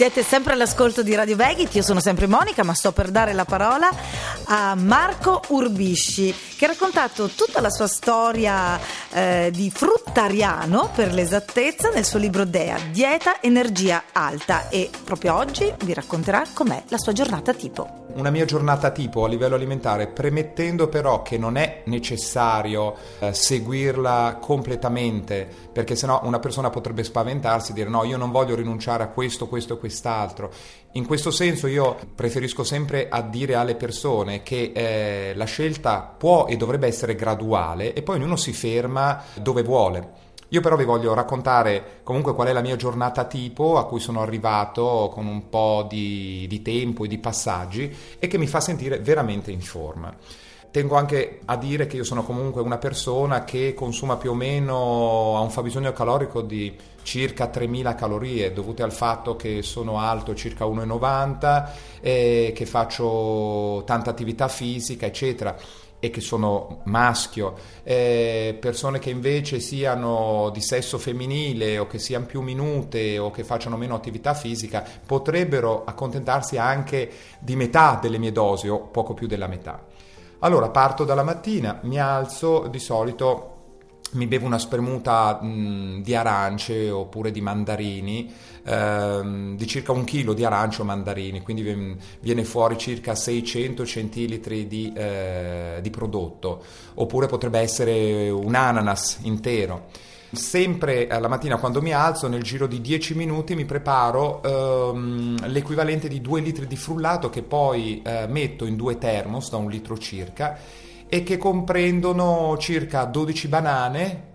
Siete sempre all'ascolto di Radio Vegit, io sono sempre Monica, ma sto per dare la parola a Marco Urbisci, che ha raccontato tutta la sua storia di fruttariano, per l'esattezza, nel suo libro Dea, Dieta Energia Alta, e proprio oggi vi racconterà com'è la sua giornata tipo. Una mia giornata tipo a livello alimentare, premettendo però che non è necessario seguirla completamente, perché sennò una persona potrebbe spaventarsi e dire no, io non voglio rinunciare a questo e quest'altro. In questo senso io preferisco sempre a dire alle persone che la scelta può e dovrebbe essere graduale e poi ognuno si ferma dove vuole. Io però vi voglio raccontare comunque qual è la mia giornata tipo a cui sono arrivato con un po' di tempo e di passaggi e che mi fa sentire veramente in forma. Tengo anche a dire che io sono comunque una persona che consuma più o meno, ha un fabbisogno calorico di circa 3.000 calorie, dovute al fatto che sono alto circa 1,90 che faccio tanta attività fisica, eccetera, e che sono maschio. Persone che invece siano di sesso femminile o che siano più minute o che facciano meno attività fisica potrebbero accontentarsi anche di metà delle mie dosi o poco più della metà. Allora parto dalla mattina, mi alzo, di solito mi bevo una spremuta di arance oppure di mandarini, di circa 1 chilo di arance o mandarini, quindi viene fuori circa 600 centilitri di prodotto, oppure potrebbe essere un ananas intero. Sempre alla mattina quando mi alzo, nel giro di 10 minuti mi preparo l'equivalente di 2 litri di frullato che poi metto in 2 termos da 1 litro circa e che comprendono circa 12 banane,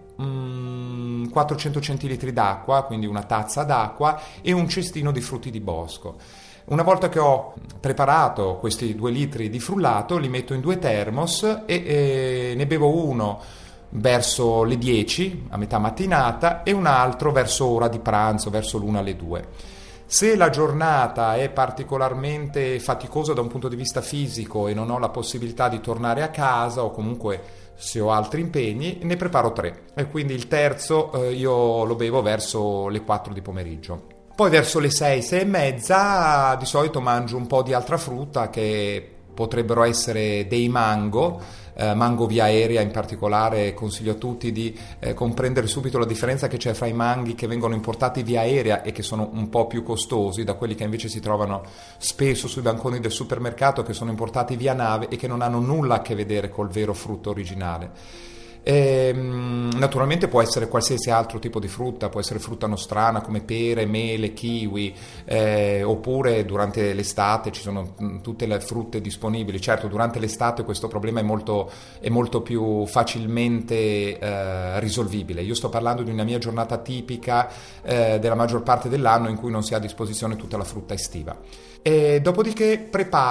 400 centilitri d'acqua, quindi una tazza d'acqua e un cestino di frutti di bosco. Una volta che ho preparato questi 2 litri di frullato li metto in 2 termos e ne bevo uno verso le 10 a metà mattinata e un altro verso ora di pranzo, verso l'1 alle 2. Se la giornata è particolarmente faticosa da un punto di vista fisico e non ho la possibilità di tornare a casa o comunque se ho altri impegni, ne preparo 3 e quindi il terzo io lo bevo verso le 4 di pomeriggio. Poi verso le 6 e mezza di solito mangio un po' di altra frutta che potrebbero essere dei mango via aerea. In particolare consiglio a tutti di comprendere subito la differenza che c'è fra i manghi che vengono importati via aerea e che sono un po' più costosi da quelli che invece si trovano spesso sui banconi del supermercato, che sono importati via nave e che non hanno nulla a che vedere col vero frutto originale. Naturalmente può essere qualsiasi altro tipo di frutta, può essere frutta nostrana come pere, mele, kiwi, oppure durante l'estate ci sono tutte le frutte disponibili. Certo, durante l'estate questo problema è molto più facilmente risolvibile. Io sto parlando di una mia giornata tipica della maggior parte dell'anno in cui non si ha a disposizione tutta la frutta estiva. E dopodiché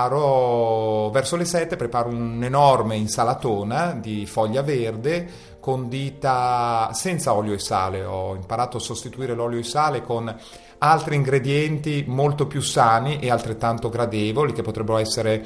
verso le 7 preparo un'enorme insalatona di foglia verde condita senza olio e sale. Ho imparato a sostituire l'olio e sale con altri ingredienti molto più sani e altrettanto gradevoli, che potrebbero essere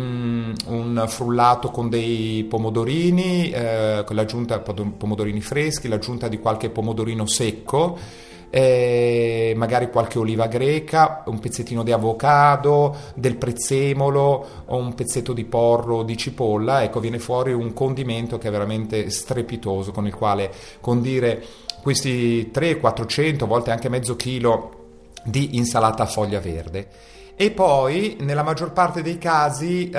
un frullato con dei pomodorini, con l'aggiunta pomodorini freschi, l'aggiunta di qualche pomodorino secco, magari qualche oliva greca, un pezzettino di avocado, del prezzemolo o un pezzetto di porro, di cipolla. Ecco, viene fuori un condimento che è veramente strepitoso, con il quale condire questi 300-400, a volte anche mezzo chilo di insalata a foglia verde. E poi nella maggior parte dei casi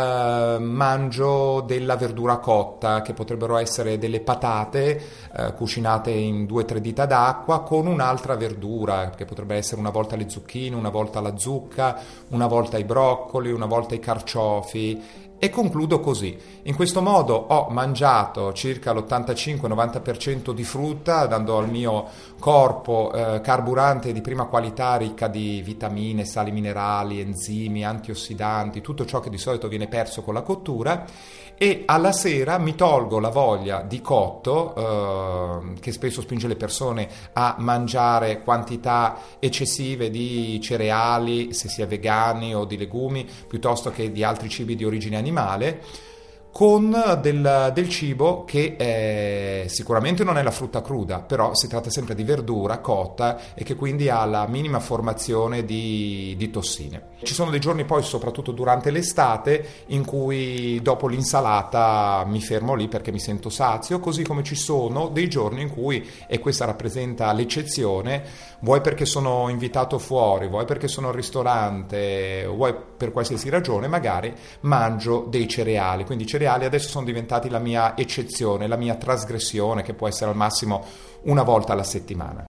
mangio della verdura cotta, che potrebbero essere delle patate cucinate in 2-3 dita d'acqua con un'altra verdura, che potrebbe essere una volta le zucchine, una volta la zucca, una volta i broccoli, una volta i carciofi. E concludo così. In questo modo ho mangiato circa l'85-90% di frutta, dando al mio corpo carburante di prima qualità, ricca di vitamine, sali minerali, enzimi, antiossidanti, tutto ciò che di solito viene perso con la cottura, e alla sera mi tolgo la voglia di cotto, che spesso spinge le persone a mangiare quantità eccessive di cereali, se si è vegani, o di legumi, piuttosto che di altri cibi di origine animale, con del cibo che sicuramente non è la frutta cruda, però si tratta sempre di verdura cotta e che quindi ha la minima formazione di tossine. Ci sono dei giorni poi, soprattutto durante l'estate, in cui dopo l'insalata mi fermo lì perché mi sento sazio, così come ci sono dei giorni in cui, e questa rappresenta l'eccezione, vuoi perché sono invitato fuori, vuoi perché sono al ristorante, vuoi per qualsiasi ragione, magari mangio dei cereali. Quindi i cereali adesso sono diventati la mia eccezione, la mia trasgressione, che può essere al massimo una volta alla settimana.